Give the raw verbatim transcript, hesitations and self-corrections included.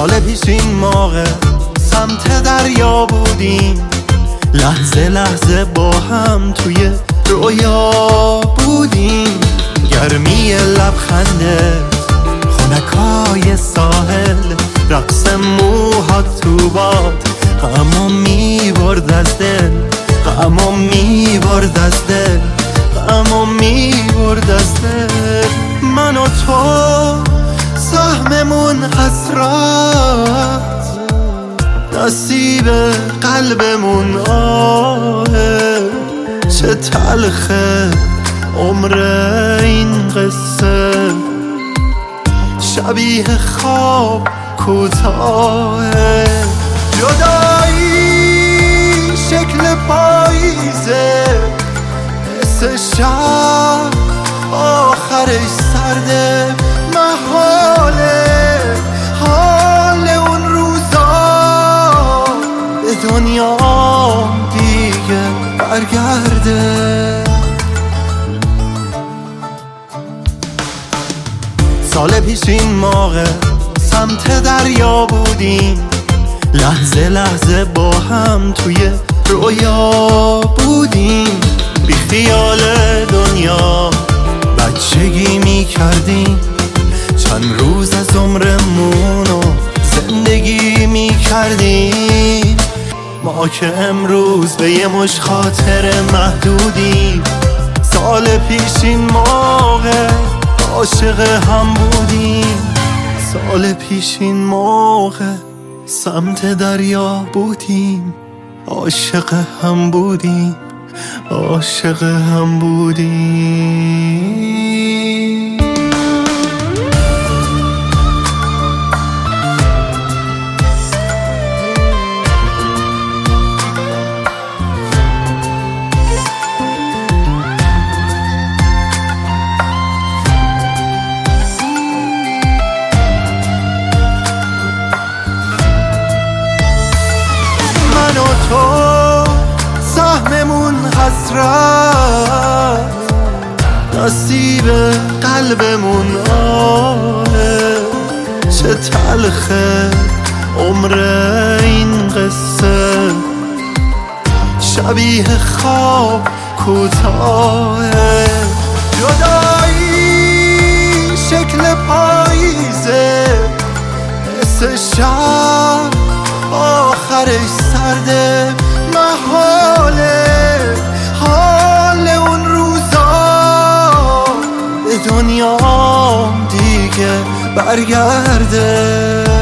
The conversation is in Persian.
سال پیش این موقع سمت دریا بودیم، لحظه لحظه با هم توی رویا بودیم. گرمی لبخندت، خنکای ساحل، رقص موهات تو باد، غمو میبرد از دل، غمو میبرد از دل، غمو میبرد از دل. من و تو سهممون حسرت، نصیب قلبمون آه. چه تلخه عمر این قصه، شبیه خواب کوتاه. جدایی شکل پاییزه، حس شب آخرش سرده، محاله حال اون روزا به دنیا دیگه برگرده. سال پیش این موقع سمت دریا بودیم، لحظه لحظه با هم توی رویا بودیم. بی خیال دنیا بچگی می کردیم، چند روز از عمرمونو زندگی می کردیم. ما که امروز به یه مش خاطر محدودیم، سال پیش این موقع عاشق هم بودیم. سال پیش این موقع سمت دریا بودیم، عاشق هم بودیم، عاشق هم بودیم. من و تو سهممون حسرت، نصیب قلبمون آه. چه تلخه عمر این قصه، شبیه خواب کوتاه. جدایی شکل پاییزه، حس شب آخرش سرده، محاله حال اون روزا به دنیا دیگه برگرده.